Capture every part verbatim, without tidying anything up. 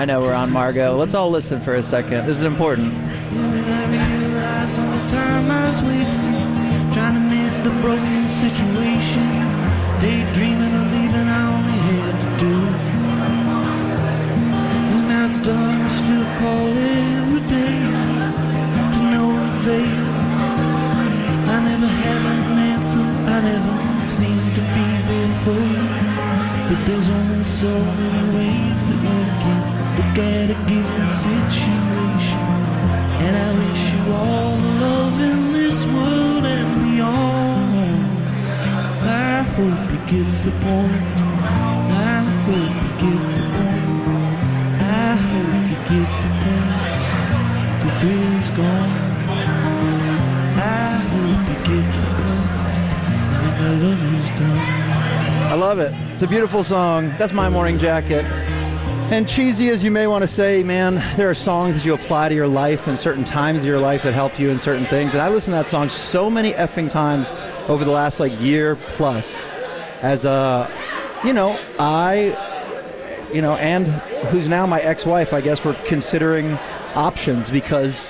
I know we're on Margo. Let's all listen for a second. This is important. Trying to mend a broken situation, daydreaming of leaving, I only had to do. And now it's done, I still call every day to no avail. I never have an answer, I never seem to be there for you. But there's only so many ways that one can look at a given situation. And I wish you all the love in this world and beyond. I hope you get the point. I hope you get the point. I hope you get the point. The fear is gone. I hope you get the point. And my love is done. I love it. It's a beautiful song. That's My Morning Jacket. And cheesy as you may want to say, man, there are songs that you apply to your life and certain times of your life that helped you in certain things. And I listened to that song so many effing times over the last, like, year plus. As a, you know, I, you know, and who's now my ex-wife, I guess, were considering options because,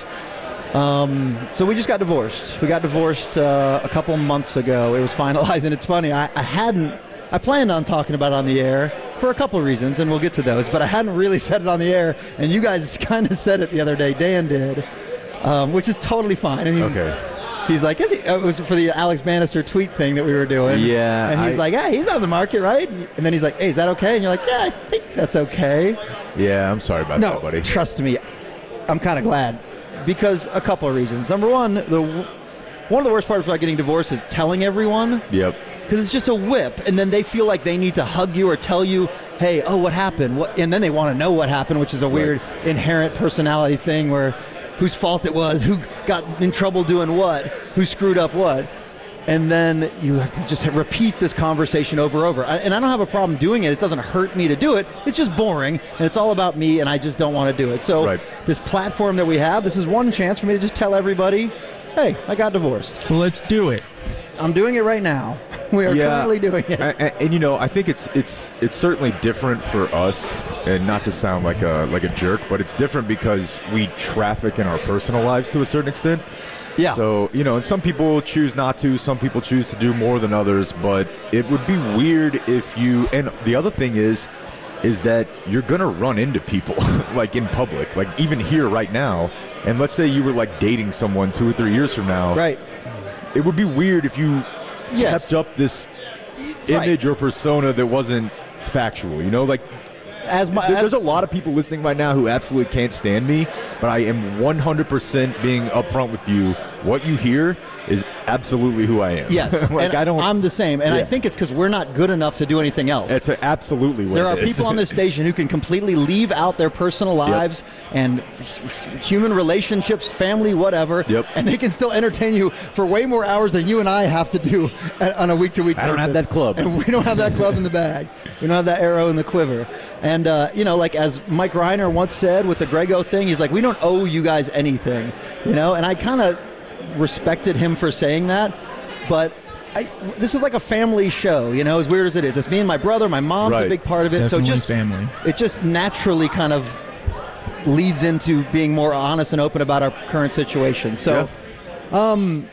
um, so we just got divorced. We got divorced uh, a couple months ago. It was finalized, and it's funny, I, I hadn't, I planned on talking about it on the air for a couple of reasons, and we'll get to those, but I hadn't really said it on the air, and you guys kind of said it the other day. Dan did, um, which is totally fine. I mean, okay. He's like, is he? Oh, it was for the Alex Bannister tweet thing that we were doing. Yeah. And he's I, like, hey, he's on the market, right? And then he's like, hey, is that okay? And you're like, yeah, I think that's okay. Yeah, I'm sorry about no, that, buddy. Trust me, I'm kind of glad, because a couple of reasons. Number one, the one of the worst parts about getting divorced is telling everyone. Yep. Because it's just a whip, and then they feel like they need to hug you or tell you, hey, oh, what happened? What? And then they want to know what happened, which is a weird right. inherent personality thing where whose fault it was, who got in trouble doing what, who screwed up what. And then you have to just repeat this conversation over and over. And I don't have a problem doing it. It doesn't hurt me to do it. It's just boring, and it's all about me, and I just don't want to do it. So right. this platform that we have, this is one chance for me to just tell everybody, hey, I got divorced. So let's do it. I'm doing it right now. We are yeah, currently doing it. And, and you know, I think it's it's it's certainly different for us, and not to sound like a like a jerk, but it's different because we traffic in our personal lives to a certain extent. Yeah. So, you know, and some people choose not to, some people choose to do more than others, but it would be weird if you, and the other thing is, is that you're going to run into people, like in public, like even here right now, and let's say you were like dating someone two or three years from now. Right. It would be weird if you yes. kept up this right. image or persona that wasn't factual, you know, like as my, there's as, a lot of people listening right now who absolutely can't stand me, but I am one hundred percent being upfront with you. What you hear is absolutely who I am. Yes, like and I don't. I'm the same, and yeah. I think it's because we're not good enough to do anything else. It's a, absolutely what there it are is. people on this station who can completely leave out their personal lives yep. and human relationships, family, whatever, yep. and they can still entertain you for way more hours than you and I have to do on a week-to-week basis. I don't have that club. And we don't have that club in the bag. We don't have that arrow in the quiver. And, uh, you know, like as Mike Reiner once said with the Grego thing, he's like, we don't owe you guys anything, you know? And I kind of respected him for saying that, but I, this is like a family show, you know, as weird as it is. It's me and my brother. My mom's right. a big part of it. Definitely so just family. It just naturally kind of leads into being more honest and open about our current situation. So yeah. um,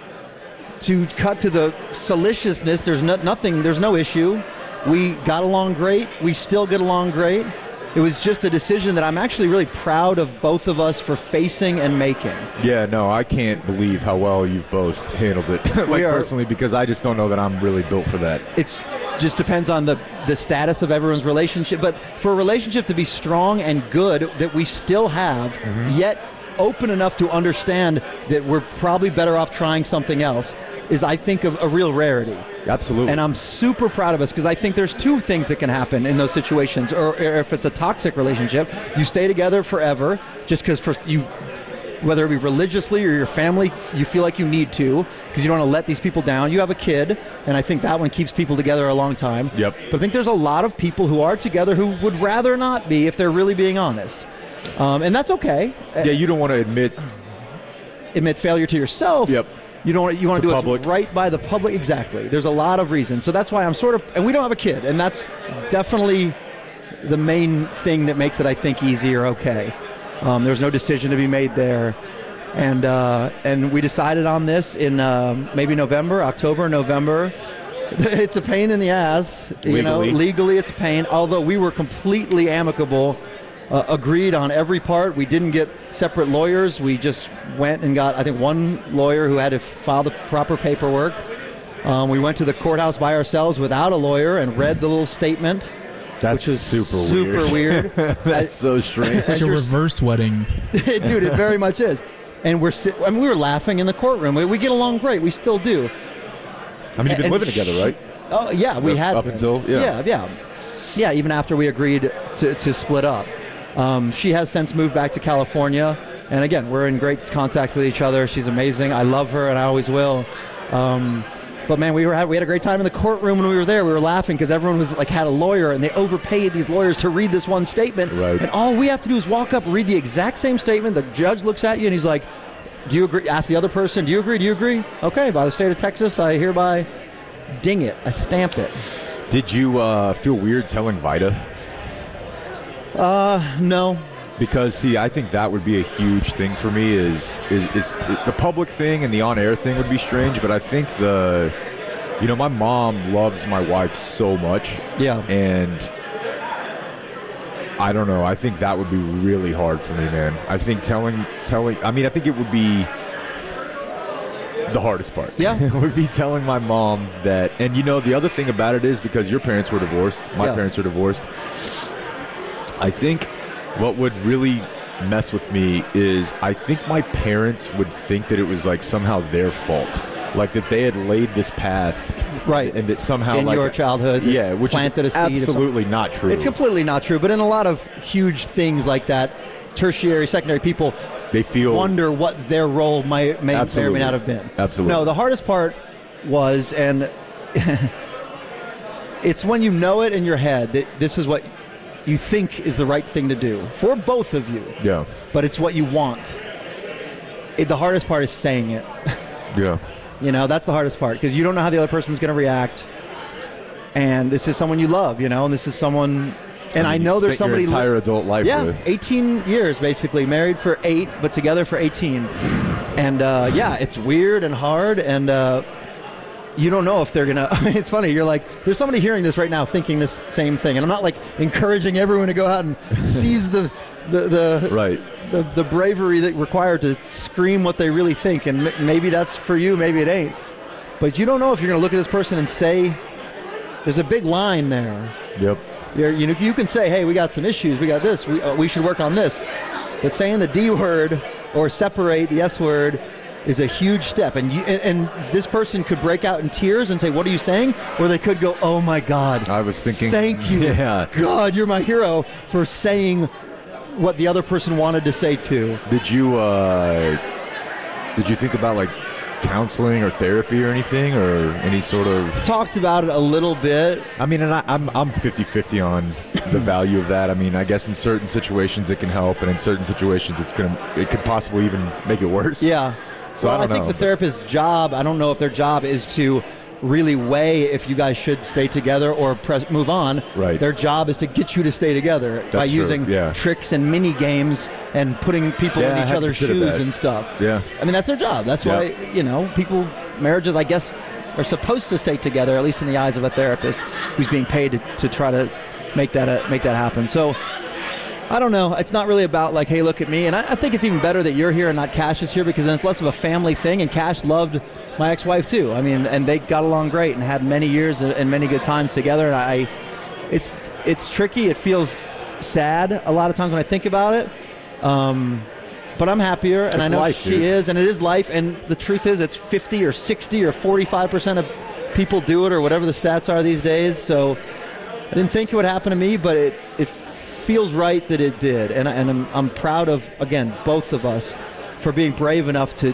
to cut to the salaciousness, there's no, nothing, there's no issue. We got along great. We still get along great. It was just a decision that I'm actually really proud of both of us for facing and making. Yeah, no, I can't believe how well you've both handled it, like we are, personally, because I just don't know that I'm really built for that. It's just depends on the, the status of everyone's relationship. But for a relationship to be strong and good that we still have, mm-hmm. yet open enough to understand that we're probably better off trying something else, is, I think, a, a real rarity. Absolutely. And I'm super proud of us because I think there's two things that can happen in those situations. Or, or if it's a toxic relationship, you stay together forever just because for you, whether it be religiously or your family, you feel like you need to because you don't want to let these people down. You have a kid, and I think that one keeps people together a long time. Yep. But I think there's a lot of people who are together who would rather not be if they're really being honest. Um, and that's okay. Yeah, you don't want to admit... Admit failure to yourself. Yep. You don't. You want to do public. it right by the public. Exactly. There's a lot of reasons. So that's why I'm sort of, and we don't have a kid, and that's definitely the main thing that makes it, I think, easy or okay. Um, there was no decision to be made there. And uh, and we decided on this in uh, maybe November, October, November. It's a pain in the ass. You Legally. know, legally it's a pain. Although we were completely amicable, uh, agreed on every part. We didn't get separate lawyers. We just went and got, I think, one lawyer who had to file the proper paperwork. Um, we went to the courthouse by ourselves without a lawyer and read the little statement. That's which was super, super weird. weird. That's so strange. It's like As a you're- reverse wedding. Dude, it very much is. And we're si- I mean, we were laughing in the courtroom. We, we get along great. We still do. I mean, you've been And living she- together, right? Oh, yeah, we Up- had up been. until- yeah. yeah, yeah, yeah. Even after we agreed to, to split up, um, she has since moved back to California. And again, we're in great contact with each other. She's amazing. I love her, and I always will. Um, but man, we were had, we had a great time in the courtroom when we were there. We were laughing because everyone was like had a lawyer, and they overpaid these lawyers to read this one statement. Right. And all we have to do is walk up, read the exact same statement. The judge looks at you, and he's like, "Do you agree?" Ask the other person, "Do you agree? Do you agree?" Okay, by the state of Texas, I hereby ding it. I stamp it. Did you uh, feel weird telling Vida? Uh, no. Because, see, I think that would be a huge thing for me is, is, is the public thing and the on-air thing would be strange, but I think the, you know, my mom loves my wife so much. Yeah. And I don't know. I think that would be really hard for me, man. I think telling, telling, I mean, I think it would be the hardest part. Yeah. It would be telling my mom that, and you know, the other thing about it is because your parents were divorced, my Yeah. parents were divorced, I think what would really mess with me is I think my parents would think that it was like somehow their fault, like that they had laid this path, Right. and that somehow in like your childhood, that yeah, which planted is a seed. of some- absolutely not true. It's completely not true, but in a lot of huge things like that, tertiary, secondary, people They feel wonder what their role might, may, may or Absolutely. may not have been. Absolutely. No, the hardest part was, and it's when you know it in your head that this is what you think is the right thing to do for both of you, yeah, but it's what you want. It, the hardest part is saying it. yeah. You know, that's the hardest part because you don't know how the other person's going to react. And this is someone you love, you know, and this is someone, and I, mean, know you there's spent somebody. your entire adult life yeah, with. eighteen years basically, married for eight, but together for eighteen. And uh, yeah, it's weird and hard, and uh, you don't know if they're gonna. It's funny. You're like, there's somebody hearing this right now thinking this same thing, and I'm not like encouraging everyone to go out and seize the the the Right. the, the bravery that required to scream what they really think, and m- maybe that's for you, maybe it ain't. But you don't know if you're gonna look at this person and say, there's a big line there. Yep. You're, you know, you can say, hey, we got some issues, we got this, we, uh, we should work on this. But saying the D word or separate the S word is a huge step. And, you, and, and this person could break out in tears and say, what are you saying? Or they could go, oh, my God. I was thinking. Thank you. Yeah. God, you're my hero for saying what the other person wanted to say too. Did you uh, did you think about like counseling or therapy or anything or any sort of? Talked about it a little bit. I mean, and I, I'm I'm fifty-fifty on the value of that. I mean, I guess in certain situations it can help, and in certain situations it's gonna it could possibly even make it worse. Yeah. So well, I don't think know. the therapist's job, I don't know if their job is to really weigh if you guys should stay together or press, move on. Right. Their job is to get you to stay together by true, using yeah. tricks and mini games and putting people Yeah, I in each hadn't other's considered shoes that. and stuff. Yeah. I mean, that's their job. That's Yeah. why, you know, people, marriages, I guess, are supposed to stay together, at least in the eyes of a therapist who's being paid to, to try to make that uh, make that happen. So, I don't know. It's not really about like, hey, look at me. And I, I think it's even better that you're here and not Cash is here because then it's less of a family thing. And Cash loved my ex-wife too. I mean, and they got along great and had many years and, and many good times together. And I, it's it's tricky. It feels sad a lot of times when I think about it. Um, but I'm happier, and It's I know life, she dude. is, and it is life. And the truth is, it's fifty or sixty or forty-five percent of people do it, or whatever the stats are these days. So I didn't think it would happen to me, but it it feels right that it did, and I- and I'm I'm proud of again both of us for being brave enough to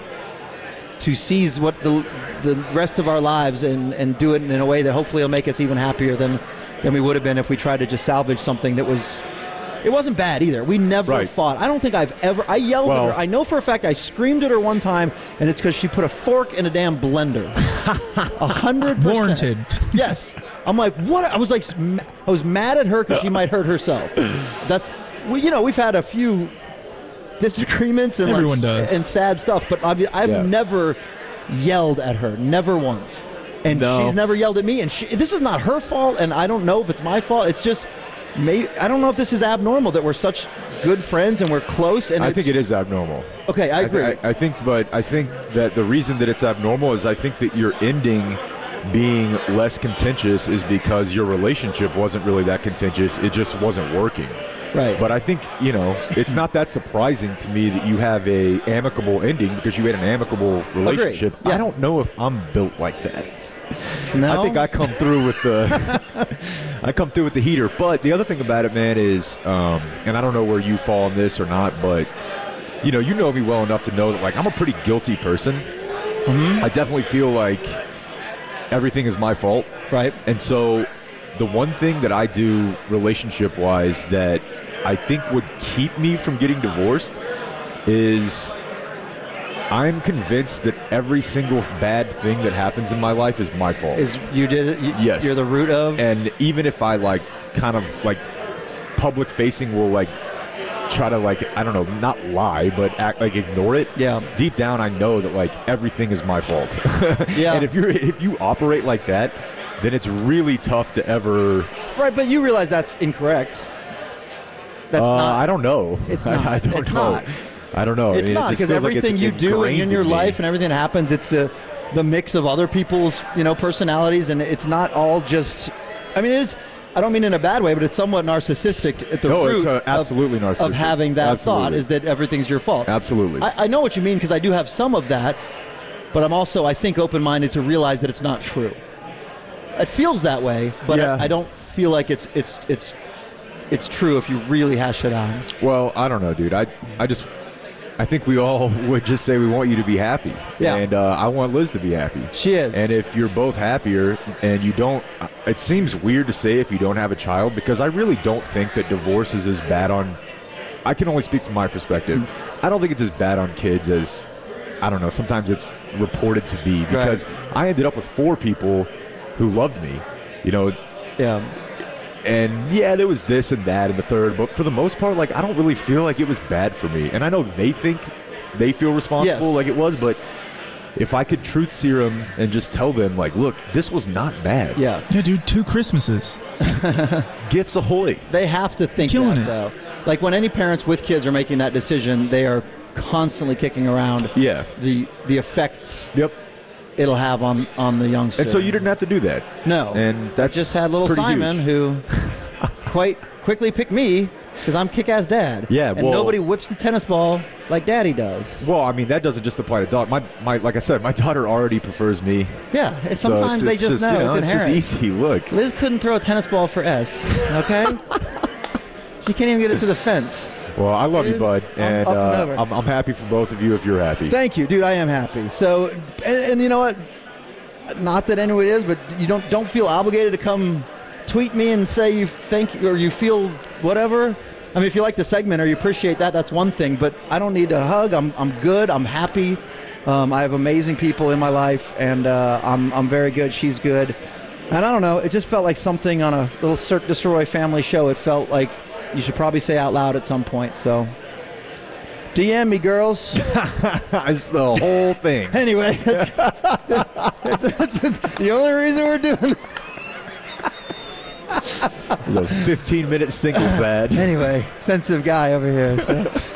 to seize what the the rest of our lives and and do it in a way that hopefully will make us even happier than than we would have been if we tried to just salvage something that was. It wasn't bad either. We never Right. fought. I don't think I've ever. I yelled Well- at her. I know for a fact I screamed at her one time, and it's because she put a fork in a damn blender. A hundred percent. Warranted. Yes. I'm like, what? I was like, sm- I was mad at her because she might hurt herself. That's, well, you know, we've had a few disagreements and Everyone like, does. and sad stuff, but I've, I've Yeah. never yelled at her, never once, and No. she's never yelled at me. And she, this is not her fault, and I don't know if it's my fault. It's just, may, I don't know if this is abnormal that we're such good friends and we're close. And I it's, think it is abnormal. Okay, I agree. I, I think, but I think that the reason that it's abnormal is I think that your ending being less contentious is because your relationship wasn't really that contentious. It just wasn't working. Right. But I think, you know, it's not that surprising to me that you have a amicable ending because you had an amicable relationship. Yeah. I don't know if I'm built like that. No? I think I come through with the I come through with the heater. But the other thing about it, man, is um, and I don't know where you fall on this or not, but you know, you know me well enough to know that like I'm a pretty guilty person. Mhm. I definitely feel like everything is my fault. Right. And so the one thing that I do relationship-wise that I think would keep me from getting divorced is I'm convinced that every single bad thing that happens in my life is my fault. Is you did it? You, Yes. You're the root of. And even if I like kind of like public facing will like try to like I don't know not lie but act like ignore it. Yeah. Deep down I know that like everything is my fault. Yeah. And if you're if you operate like that, then it's really tough to ever. Right, but you realize that's incorrect. That's uh, not. I don't know. It's I- not. I, don't It's know. not. I don't know. It's I mean, not it just because feels like it's everything you do in, ingrained your me. life and everything that happens, it's a, the mix of other people's, you know, personalities, and it's not all just. I mean, it's. I don't mean in a bad way, but it's somewhat narcissistic at the No, root it's, uh, of- absolutely of, narcissistic. having that Absolutely. thought is that everything's your fault. Absolutely. I, I know what you mean because I do have some of that, but I'm also I think open-minded to realize that it's not true. It feels that way, but Yeah. I, I don't feel like it's it's it's it's true if you really hash it out. Well, I don't know, dude. I I just I think we all would just say we want you to be happy. Yeah. And uh, I want Liz to be happy. She is. And if you're both happier and you don't, it seems weird to say if you don't have a child because I really don't think that divorce is as bad on. I can only speak from my perspective. I don't think it's as bad on kids as I don't know. Sometimes it's reported to be because I ended up with four people who loved me. You know. Yeah. And yeah, there was this and that and the third, but for the most part, like I don't really feel like it was bad for me. And I know they think they feel responsible Yes. like it was, but if I could truth serum and just tell them, like, look, this was not bad. Yeah. Yeah, dude, two Christmases. Gifts ahoy. They have to think Killing that, it. though. Like when any parents with kids are making that decision, they are constantly kicking around Yeah. the the effects Yep. it'll have on, on the youngster. And so you didn't have to do that. No. And that's just had little pretty Simon huge. who quite quickly picked me because I'm kick-ass dad. Yeah, And well- nobody whips the tennis ball like daddy does. Well, I mean, that doesn't just apply to dog. My, my, like I said, my daughter already prefers me. Yeah. it's- So Sometimes it's, they it's just, know. you know, it's inherent. just easy. Look. Liz couldn't throw a tennis ball for S, okay? She can't even get it to the fence. Well, I love you, Dude, bud, I'm and up and uh, over. I'm, I'm happy for both of you if you're happy. Thank you, dude. I am happy. So, and, and you know what? Not that anyone is, but you don't don't feel obligated to come tweet me and say you think or you feel whatever. I mean, if you like the segment or you appreciate that, that's one thing. But I don't need a hug. I'm I'm good. I'm happy. Um, I have amazing people in my life, and uh, I'm I'm very good. She's good. And I don't know. It just felt like something on a little Cirque du Soleil family show. It felt like you should probably say out loud at some point. So, D M me, girls. It's the whole thing. Anyway, that's, that's, that's the only reason we're doing it. It was a fifteen minute singles ad. Anyway, sensitive guy over here. So.